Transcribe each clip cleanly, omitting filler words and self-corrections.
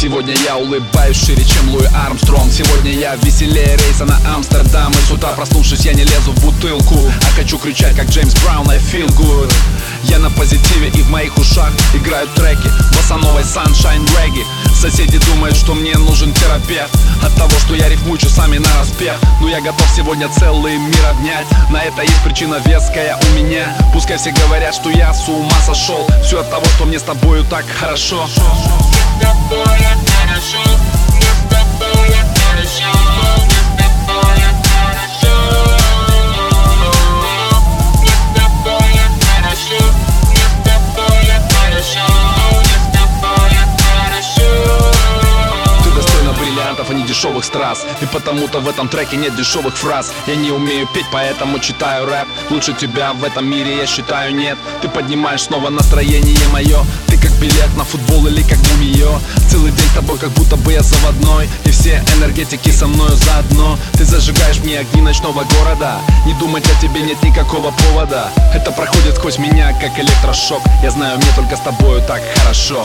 Сегодня я улыбаюсь шире, чем Луи Армстронг. Сегодня я веселее рейса на Амстердам. И с утра проснувшись, я не лезу в бутылку, а хочу кричать, как Джеймс Браун, I feel good. Я на позитиве, и в моих ушах играют треки босановой Sunshine Reggae. Соседи думают, что мне нужен терапевт от того, что я рифмую часами на распев. Но я готов сегодня целый мир обнять. На это есть причина веская у меня. Пускай все говорят, что я с ума сошел. Все от того, что мне с тобою так хорошо. С тобой хорошо, с тобой хорошо, с тобой хорошо, с тобой хорошо, с тобой хорошо, с тобой хорошо. Ты достойна бриллиантов, а не дешевых страз. И потому-то в этом треке нет дешевых фраз. Я не умею петь, поэтому читаю рэп. Лучше тебя в этом мире, я считаю, нет. Ты поднимаешь снова настроение мое. Ты как билет на футбол или как мумиё. Целый день с тобой, как будто бы я заводной. И все энергетики со мною заодно. Ты зажигаешь мне огни ночного города. Не думать о тебе нет никакого повода. Это проходит сквозь меня, как электрошок. Я знаю, мне только с тобою так хорошо.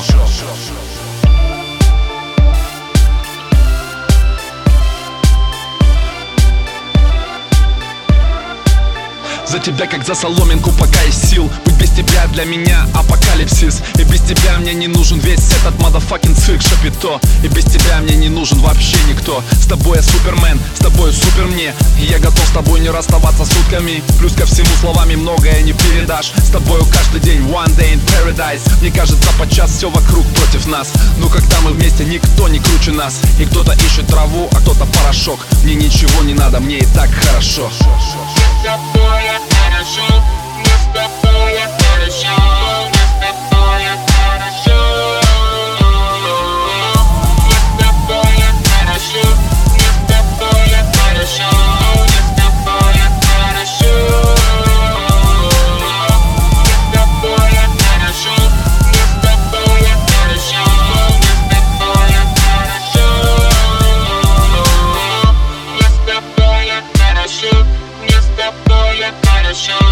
За тебя, как за соломинку, пока есть сил. Будь без тебя для меня апокалипсис. И без тебя мне не нужен весь этот motherfucking цирк Шапито. И без тебя мне не нужен вообще никто. С тобой я супермен, с тобой супер мне. И я готов с тобой не расставаться сутками. Плюс ко всему словами многое не передашь. С тобою каждый день one day in paradise. Мне кажется, подчас все вокруг против нас. Но когда мы вместе, никто не круче нас. И кто-то ищет траву, а кто-то порошок. Мне ничего не надо, мне и так хорошо. С тобой хорошо, с тобой хорошо, с тобой хорошо, с тобой хорошо, с тобой хорошо, с тобой хорошо, с тобой хорошо, с тобой хорошо, с тобой хорошо, с тобой хорошо. С тобой хорошо.